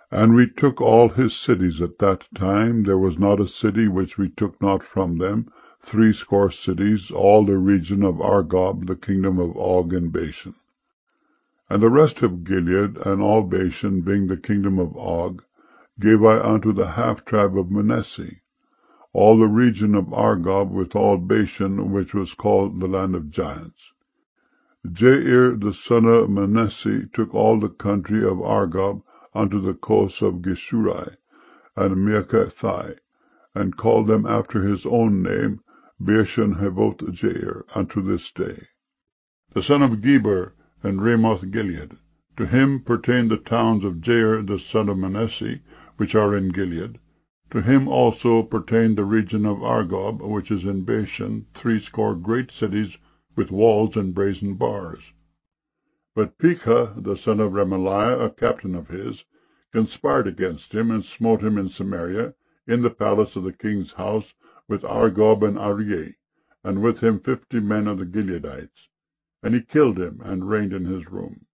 And we took all his cities at that time. There was not a city which we took not from them, 80 cities, all the region of Argob, the kingdom of Og and Bashan. And the rest of Gilead and all Bashan, being the kingdom of Og, gave I unto the half tribe of Manasseh, all the region of Argob with all Bashan, which was called the land of giants. Jair the son of Manasseh took all the country of Argob unto the coasts of Geshurai and Meakathai, and called them after his own name, Bashan Havoth Jair, unto this day. The son of Geber and Ramoth Gilead, to him pertain the towns of Jair the son of Manasseh, which are in Gilead. To him also pertained the region of Argob, which is in Bashan, 80 great cities, with walls and brazen bars. But Pekah the son of Remaliah, a captain of his, conspired against him, and smote him in Samaria, in the palace of the king's house, with Argob and Arieh, and with him 50 men of the Gileadites. And he killed him, and reigned in his room.